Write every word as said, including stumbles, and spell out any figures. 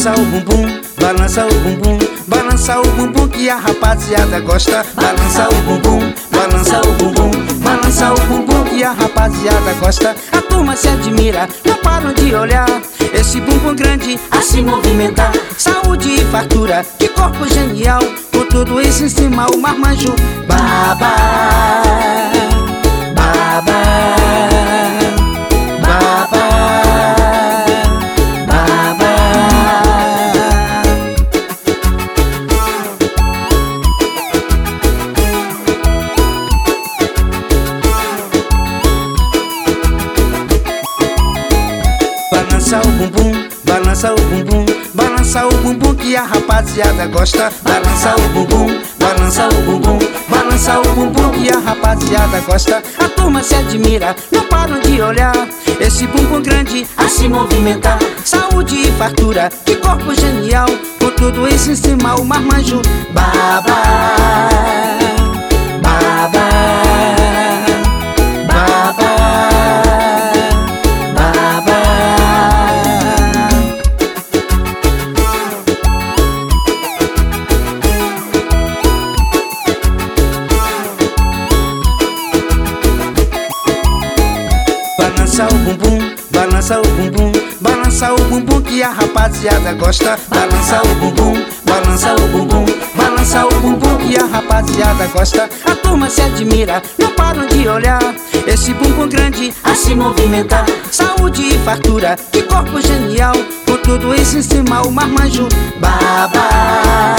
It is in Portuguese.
Balança o bumbum, balança o bumbum, balança o bumbum que a rapaziada gosta. Balança o bumbum, balança o bumbum, balança o bumbum que a rapaziada gosta. A turma se admira, não param de olhar esse bumbum grande a se movimentar. Saúde e fartura, que corpo genial, por tudo isso em cima o marmanjo baba, baba, baba, baba. Balança o bumbum, balança o bumbum, balança o bumbum que a rapaziada gosta. Balança o bumbum, balança o bumbum, balança o bumbum que a rapaziada gosta. A turma se admira, não param de olhar esse bumbum grande a se movimentar. Saúde e fartura, que corpo genial, por tudo isso em cima o marmanjo baba, baba, baba, baba. Balança o bumbum, balança o bumbum, balança o bumbum que a rapaziada gosta. Balança o bumbum, balança o bumbum, balança o bumbum que a rapaziada gosta. A turma se admira, não param de olhar esse bumbum grande a se movimentar. Saúde e fartura, que corpo genial, por tudo isso em cima o marmanjo baba.